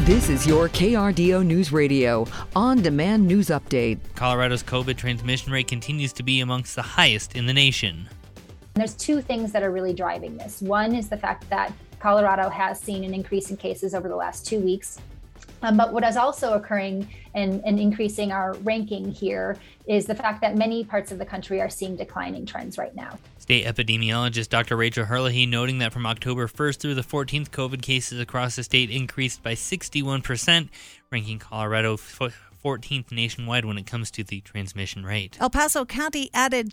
This is your KRDO News Radio on-demand news update. Colorado's COVID transmission rate continues to be amongst the highest in the nation. There's two things that are really driving this. One is the fact that Colorado has seen an increase in cases over the last 2 weeks. But what is also occurring and increasing our ranking here is the fact that many parts of the country are seeing declining trends right now. State epidemiologist Dr. Rachel Herlihy noting that from October 1st through the 14th, COVID cases across the state increased by 61%, ranking Colorado 14th nationwide when it comes to the transmission rate. El Paso County added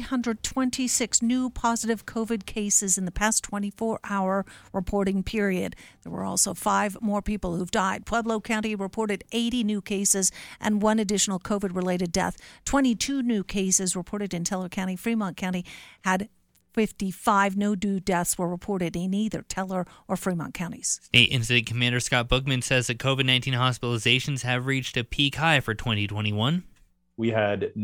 326 new positive COVID cases in the past 24-hour reporting period. There were also 5 more people who've died. Pueblo County reported 80 new cases and 1 additional COVID-related death. 22 new cases reported in Teller County. Fremont County had 55 no-new deaths were reported in either Teller or Fremont counties. State Incident Commander Scott Bookman says that COVID-19 hospitalizations have reached a peak high for 2021. We had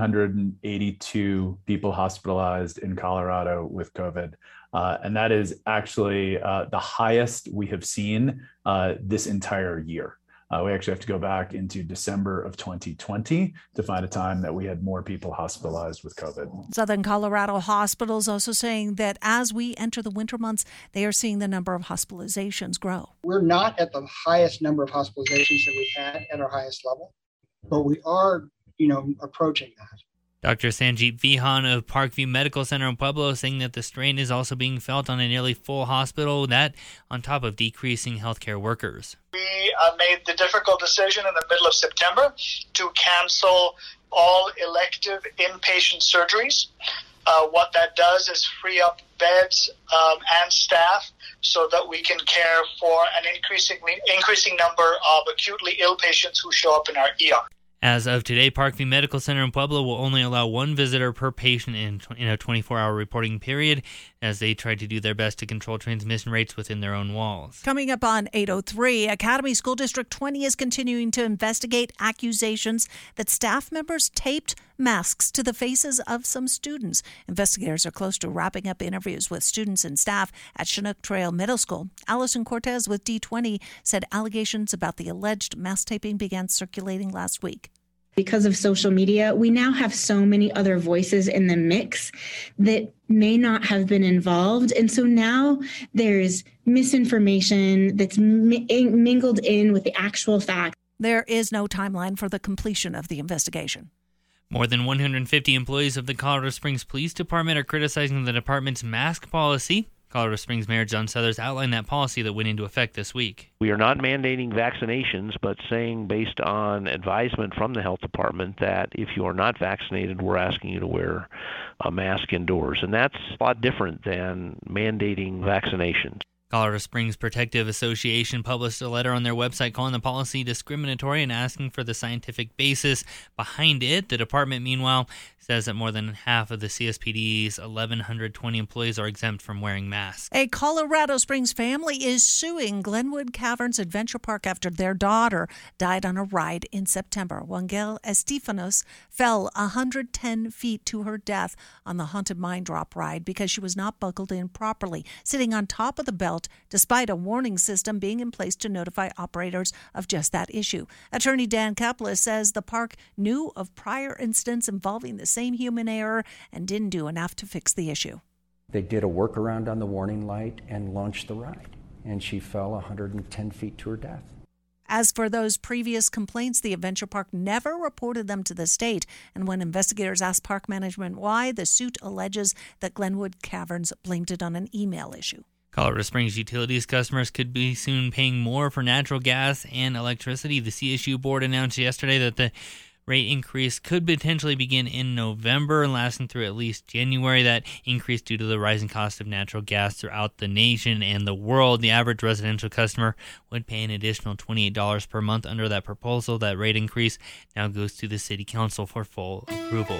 982 people hospitalized in Colorado with COVID. And that is actually the highest we have seen this entire year. We actually have to go back into December of 2020 to find a time that we had more people hospitalized with COVID. Southern Colorado hospitals also saying that as we enter the winter months, they are seeing the number of hospitalizations grow. We're not at the highest number of hospitalizations that we had at our highest level, but we are, approaching that. Dr. Sanjeev Vihan of Parkview Medical Center in Pueblo saying that the strain is also being felt on a nearly full hospital, that on top of decreasing healthcare workers. We made the difficult decision in the middle of September to cancel all elective inpatient surgeries. What that does is free up beds and staff so that we can care for an increasing number of acutely ill patients who show up in our ER. As of today, Parkview Medical Center in Pueblo will only allow 1 visitor per patient in a 24-hour reporting period as they try to do their best to control transmission rates within their own walls. Coming up on 8:03, Academy School District 20 is continuing to investigate accusations that staff members taped masks to the faces of some students. Investigators are close to wrapping up interviews with students and staff at Chinook Trail Middle School. Allison Cortez with D20 said allegations about the alleged mask taping began circulating last week. Because of social media, we now have so many other voices in the mix that may not have been involved. And so now there's misinformation that's mingled in with the actual fact. There is no timeline for the completion of the investigation. More than 150 employees of the Colorado Springs Police Department are criticizing the department's mask policy. Colorado Springs Mayor John Suthers outlined that policy that went into effect this week. We are not mandating vaccinations, but saying based on advisement from the health department that if you are not vaccinated, we're asking you to wear a mask indoors. And that's a lot different than mandating vaccinations. Colorado Springs Protective Association published a letter on their website calling the policy discriminatory and asking for the scientific basis behind it. The department, meanwhile, says that more than half of the CSPD's 1,120 employees are exempt from wearing masks. A Colorado Springs family is suing Glenwood Caverns Adventure Park after their daughter died on a ride in September. Wangel Estefanos fell 110 feet to her death on the Haunted Mine Drop ride because she was not buckled in properly, sitting on top of the belt despite a warning system being in place to notify operators of just that issue. Attorney Dan Kaplis says the park knew of prior incidents involving the same human error and didn't do enough to fix the issue. They did a workaround on the warning light and launched the ride, and she fell 110 feet to her death. As for those previous complaints, the Adventure Park never reported them to the state, and when investigators asked park management why, the suit alleges that Glenwood Caverns blamed it on an email issue. Colorado Springs Utilities customers could be soon paying more for natural gas and electricity. The CSU board announced yesterday that the rate increase could potentially begin in November and lasting through at least January. That increase due to the rising cost of natural gas throughout the nation and the world. The average residential customer would pay an additional $28 per month under that proposal. That rate increase now goes to the City Council for full approval.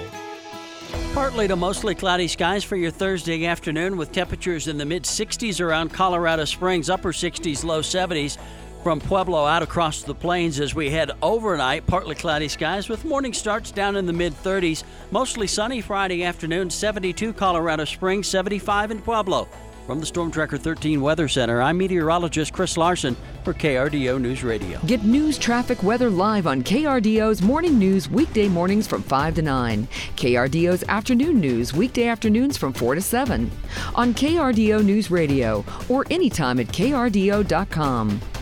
Partly to mostly cloudy skies for your Thursday afternoon with temperatures in the mid-60s around Colorado Springs, upper 60s, low 70s. From Pueblo out across the plains as we head overnight, partly cloudy skies with morning starts down in the mid-30s. Mostly sunny Friday afternoon, 72 Colorado Springs, 75 in Pueblo. From the Storm Tracker 13 Weather Center, I'm meteorologist Chris Larson. for KRDO News Radio. Get news, traffic, weather live on KRDO's Morning News weekday mornings from 5 to 9. KRDO's Afternoon News weekday afternoons from 4 to 7. On KRDO News Radio or anytime at krdo.com.